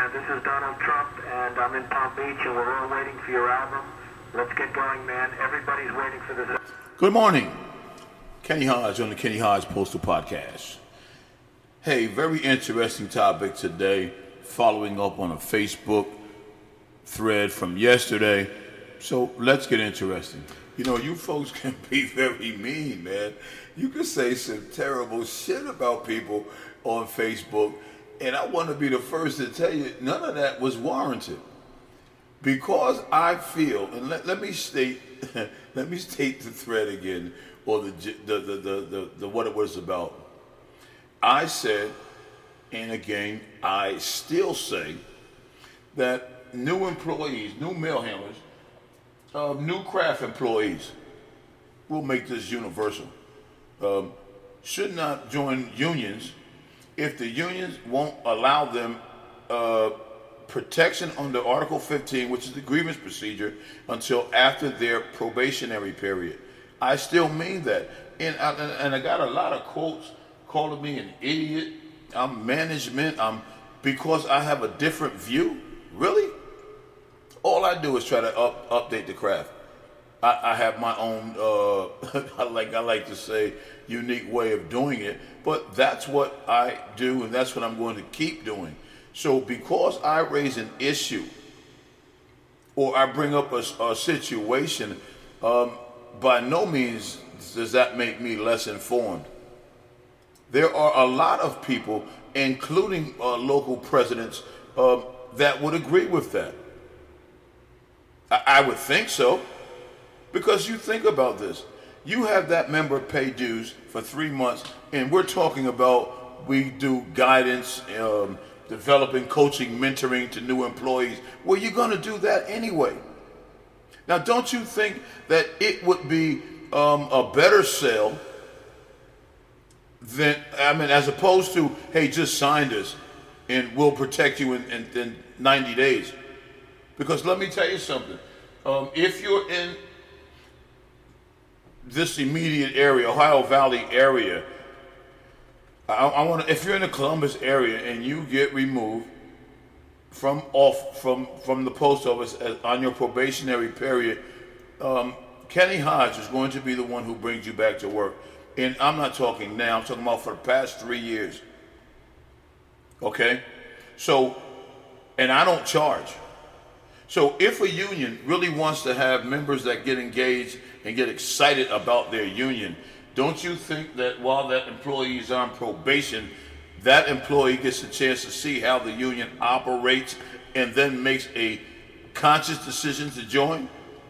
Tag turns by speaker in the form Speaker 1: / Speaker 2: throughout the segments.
Speaker 1: This is Donald Trump, and I'm in Palm Beach, and we're all waiting for your album. Let's get going, man. Everybody's waiting for this.
Speaker 2: Good morning. Kenny Hodge on the Kenny Hodge Postal Podcast. Hey, very interesting topic today, following up on a Facebook thread from yesterday. So let's get interesting. You know, you folks can be very mean, man. You can say some terrible shit about people on Facebook, and I want to be the first to tell you none of that was warranted. Because I feel, and let me state let me state the thread again, or the what it was about. I said, and again, I still say, that new employees, new mail handlers, new craft employees, will make this universal. Should not join unions if the unions won't allow them protection under Article 15, which is the grievance procedure, until after their probationary period. I still mean that. And I got a lot of quotes calling me an idiot. I'm management. Because I have a different view. Really? All I do is try to update the craft. I have my own, I like to say, unique way of doing it. But that's what I do, and that's what I'm going to keep doing. So because I raise an issue or I bring up a situation, by no means does that make me less informed. There are a lot of people, including local presidents, that would agree with that. I would think so, because you think about this. You have that member pay dues for 3 months, and we're talking about we do guidance, developing, coaching, mentoring to new employees. Well, you're going to do that anyway. Now, don't you think that it would be a better sell than, as opposed to, hey, just sign this and we'll protect you in 90 days? Because let me tell you something. If you're in this immediate area, Ohio Valley area, if you're in the Columbus area and you get removed from the post office on your probationary period, Kenny Hodge is going to be the one who brings you back to work. And I'm not talking now, I'm talking about for the past 3 years. Okay? So, and I don't charge. So if a union really wants to have members that get engaged and get excited about their union, don't you think that while that employee is on probation, that employee gets a chance to see how the union operates and then makes a conscious decision to join?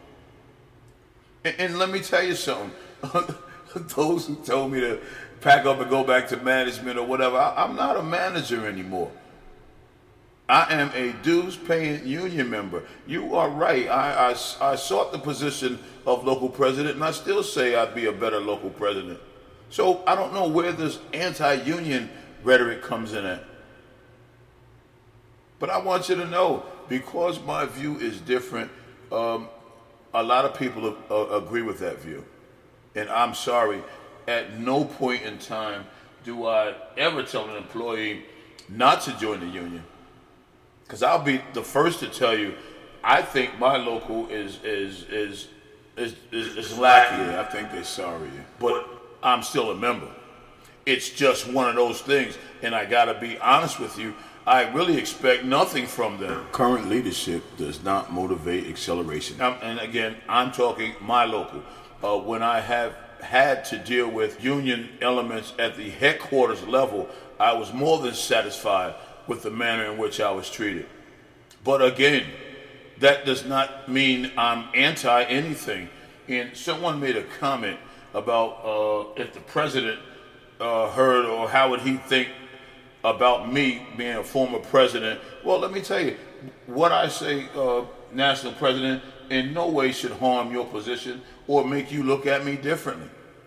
Speaker 2: And let me tell you something. Those who told me to pack up and go back to management or whatever, I'm not a manager anymore. I am a dues-paying union member. You are right. I sought the position of local president, and I still say I'd be a better local president. So I don't know where this anti-union rhetoric comes in at. But I want you to know, because my view is different, a lot of people agree with that view. And I'm sorry, at no point in time do I ever tell an employee not to join the union. Because I'll be the first to tell you, I think my local is lacking. I think they're sorry, but I'm still a member. It's just one of those things, and I got to be honest with you. I really expect nothing from them. Current leadership does not motivate acceleration. And again, I'm talking my local. When I have had to deal with union elements at the headquarters level, I was more than satisfied with the manner in which I was treated. But again, that does not mean I'm anti anything. And someone made a comment about if the president heard, or how would he think about me being a former president. Well, let me tell you, what I say, national president, in no way should harm your position or make you look at me differently.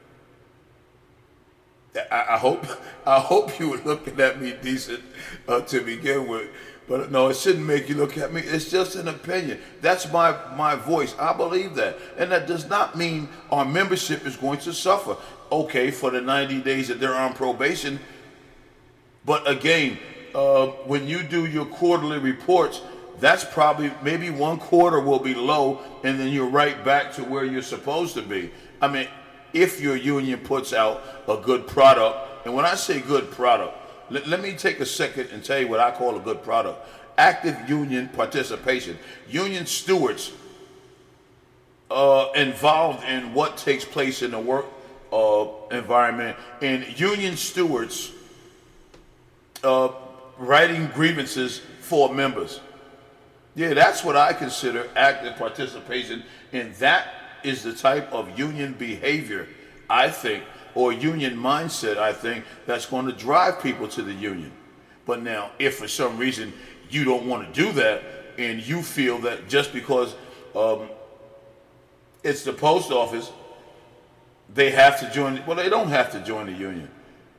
Speaker 2: I hope you were looking at me decent to begin with. But no, it shouldn't make you look at me. It's just an opinion. That's my voice. I believe that. And that does not mean our membership is going to suffer. Okay, for the 90 days that they're on probation. But again, when you do your quarterly reports, that's probably maybe one quarter will be low, and then you're right back to where you're supposed to be. I mean, if your union puts out a good product, and when I say good product, let me take a second and tell you what I call a good product. Active union participation. Union stewards involved in what takes place in the work environment, and union stewards writing grievances for members. Yeah, that's what I consider active participation, and that is the type of union behavior, I think, or union mindset, I think, that's going to drive people to the union. But now, if for some reason you don't want to do that, and you feel that just because it's the post office, they have to join, well, they don't have to join the union.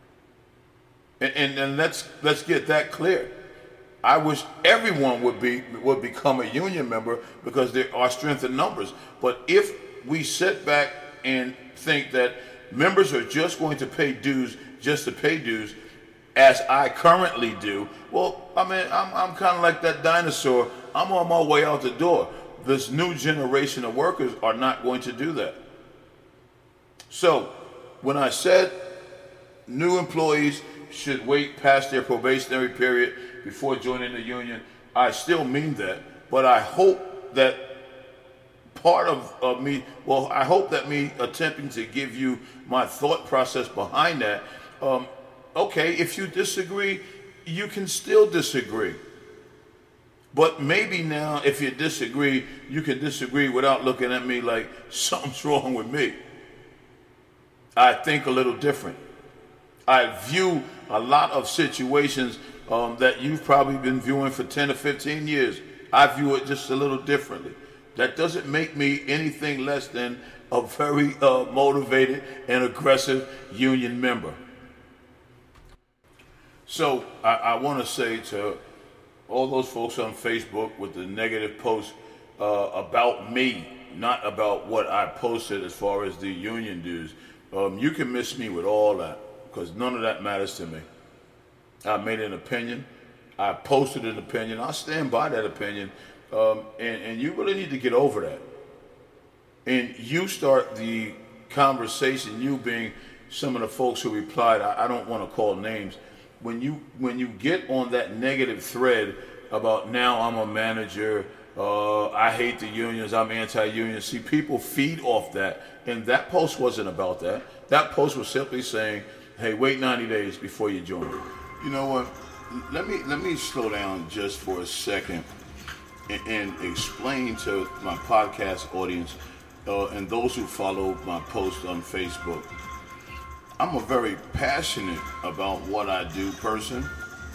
Speaker 2: And let's get that clear. I wish everyone would become a union member because there are strength in numbers. But if we sit back and think that members are just going to pay dues just to pay dues, as I currently do, well, I mean, I'm kind of like that dinosaur. I'm on my way out the door. This new generation of workers are not going to do that. So when I said new employees should wait past their probationary period before joining the union, I still mean that, but I hope that part of me, well, I hope that me attempting to give you my thought process behind that, okay, if you disagree, you can still disagree. But maybe now, if you disagree, you can disagree without looking at me like something's wrong with me. I think a little different. I view a lot of situations that you've probably been viewing for 10 or 15 years. I view it just a little differently. That doesn't make me anything less than a very motivated and aggressive union member. So I want to say to all those folks on Facebook with the negative posts about me, not about what I posted as far as the union dues, you can miss me with all that, because none of that matters to me. I made an opinion. I posted an opinion. I stand by that opinion. And you really need to get over that. And you start the conversation, you being some of the folks who replied, I don't want to call names. When you get on that negative thread about now I'm a manager, I hate the unions, I'm anti-union. See, people feed off that. And that post wasn't about that. That post was simply saying, hey, wait 90 days before you join. You know what? Let me slow down just for a second and explain to my podcast audience and those who follow my post on Facebook. I'm a very passionate about what I do person.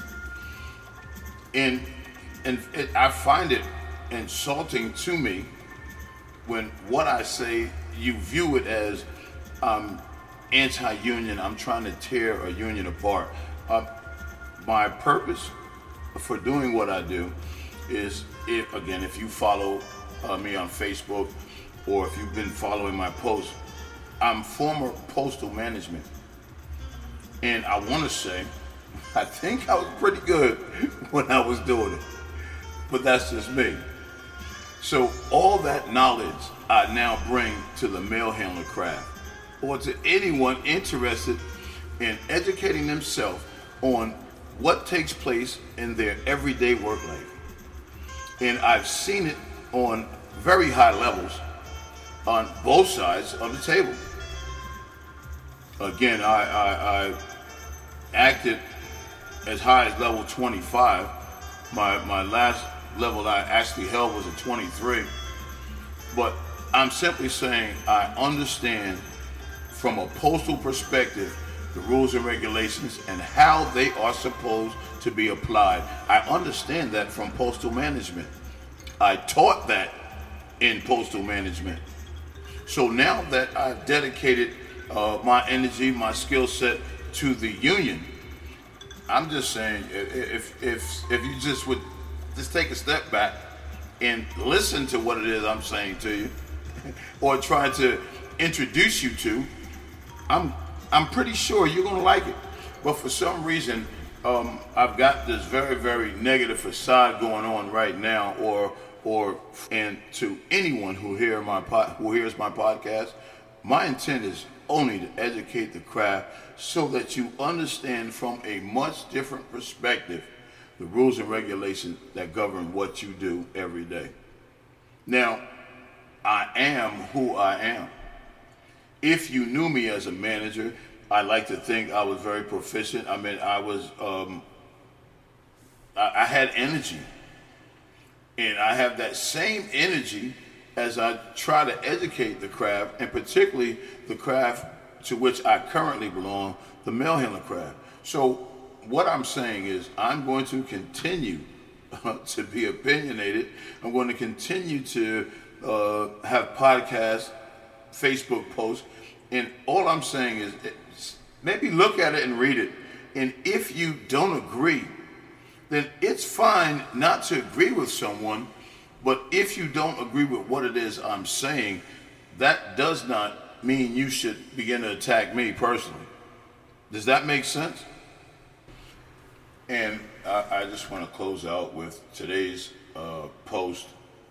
Speaker 2: And I find it insulting to me when what I say, you view it as anti-union, I'm trying to tear a union apart. My purpose for doing what I do is, if you follow me on Facebook or if you've been following my posts, I'm former postal management. And I want to say, I think I was pretty good when I was doing it. But that's just me. So all that knowledge I now bring to the mail handler craft, or to anyone interested in educating themselves on what takes place in their everyday work life. And I've seen it on very high levels on both sides of the table. Again, I acted as high as level 25. My last level I actually held was a 23. But I'm simply saying I understand from a postal perspective the rules and regulations and how they are supposed to be applied. I understand that from postal management. I taught that in postal management. So now that I've dedicated my energy, my skill set to the union, I'm just saying, if you just would just take a step back and listen to what it is I'm saying to you, or try to introduce you to, I'm pretty sure you're gonna like it. But for some reason, I've got this very, very negative facade going on right now, and to anyone who hears my podcast, my intent is only to educate the craft so that you understand from a much different perspective the rules and regulations that govern what you do every day. Now, I am who I am. If you knew me as a manager, I like to think I was very proficient. I mean, I had energy. And I have that same energy as I try to educate the craft, and particularly the craft to which I currently belong, the mail handler craft. So what I'm saying is I'm going to continue to be opinionated. I'm going to continue to have podcasts, Facebook posts, and all I'm saying is maybe look at it and read it. And if you don't agree, then it's fine not to agree with someone, but if you don't agree with what it is I'm saying, that does not mean you should begin to attack me personally. Does that make sense? And I just want to close out with today's post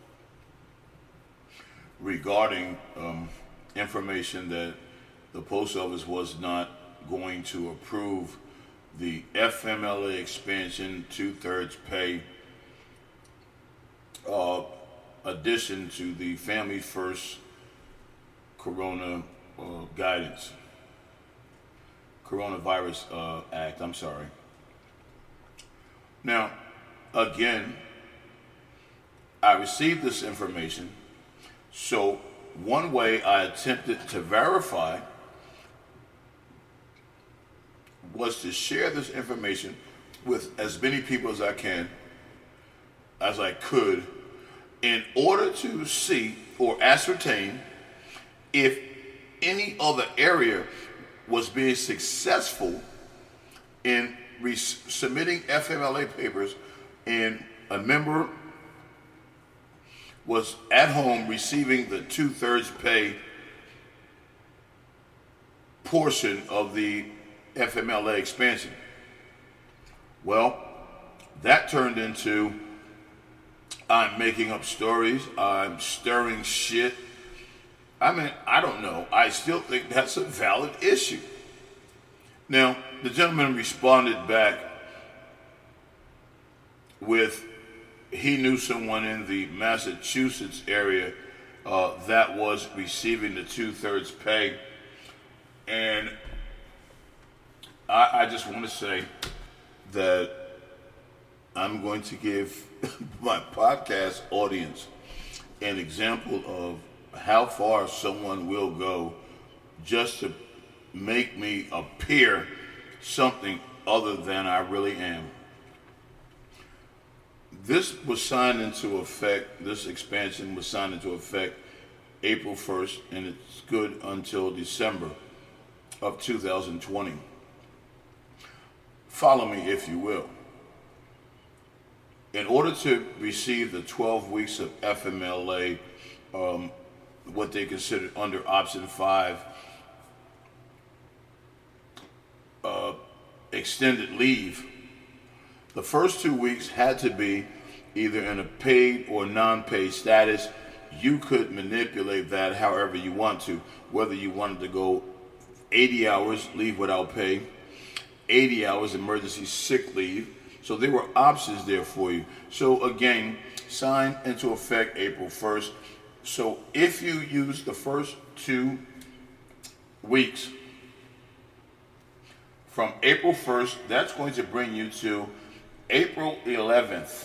Speaker 2: regarding information that the post office was not going to approve the FMLA expansion 2/3 pay addition to the Family First Coronavirus Act. I'm sorry. Now, again, I received this information, so one way I attempted to verify was to share this information with as many people as I could, in order to see or ascertain if any other area was being successful in submitting FMLA papers and a member was at home receiving the 2/3 pay portion of the FMLA expansion. Well, that turned into I'm making up stories, I'm stirring shit. I mean, I don't know. I still think that's a valid issue. Now, the gentleman responded back with he knew someone in the Massachusetts area that was receiving the 2/3 pay. And I just want to say that I'm going to give my podcast audience an example of how far someone will go just to make me appear something other than I really am. This expansion was signed into effect April 1st, and it's good until December of 2020. Follow me, if you will. In order to receive the 12 weeks of FMLA, what they considered under option 5, extended leave, the first 2 weeks had to be either in a paid or non-paid status. You could manipulate that however you want to, whether you wanted to go 80 hours leave without pay, 80 hours emergency sick leave. So there were options there for you. So again, signed into effect April 1st. So if you use the first 2 weeks from April 1st, that's going to bring you to April 11th.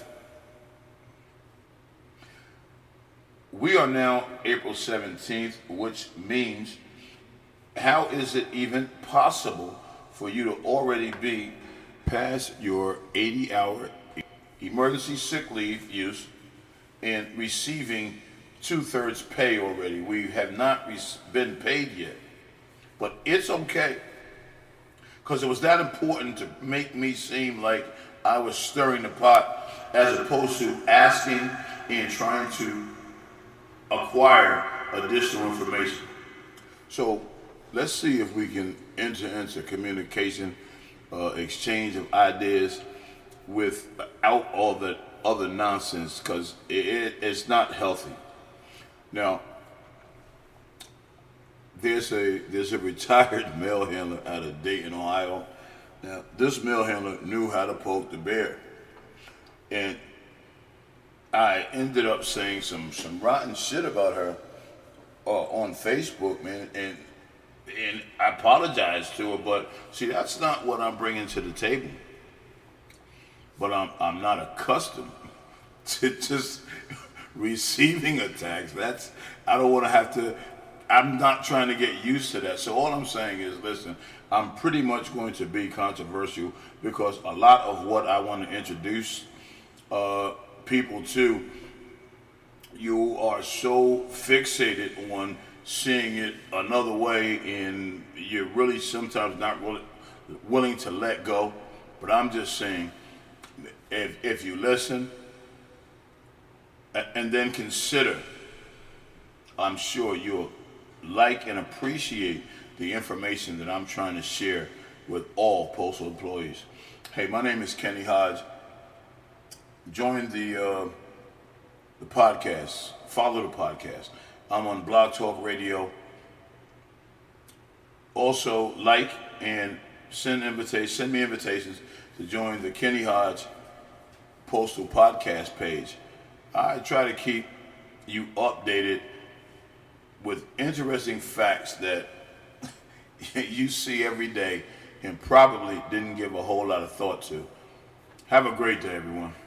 Speaker 2: We are now April 17th, which means how is it even possible for you to already be past your 80-hour emergency sick leave use and receiving 2/3 pay already? We have not been paid yet, but it's okay, because it was that important to make me seem like I was stirring the pot as opposed to asking and trying to acquire additional information. So let's see if we can enter into communication exchange of ideas without all the other nonsense, because it's not healthy. Now, there's a retired mail handler out of Dayton, Ohio. Now, this mail handler knew how to poke the bear, and I ended up saying some rotten shit about her on Facebook, man, and I apologized to her. But see, that's not what I'm bringing to the table. But I'm not accustomed to just receiving attacks. I don't want to have to. I'm not trying to get used to that. So all I'm saying is, listen, I'm pretty much going to be controversial, because a lot of what I want to introduce people to, you are so fixated on seeing it another way, and you're really sometimes not willing to let go. But I'm just saying, if you listen and then consider, I'm sure you'll like and appreciate the information that I'm trying to share with all postal employees. Hey, my name is Kenny Hodge. Join the podcast. Follow the podcast. I'm on Blog Talk Radio. Also, like and send me invitations to join the Kenny Hodge Postal Podcast page. I try to keep you updated with interesting facts that you see every day and probably didn't give a whole lot of thought to. Have a great day, everyone.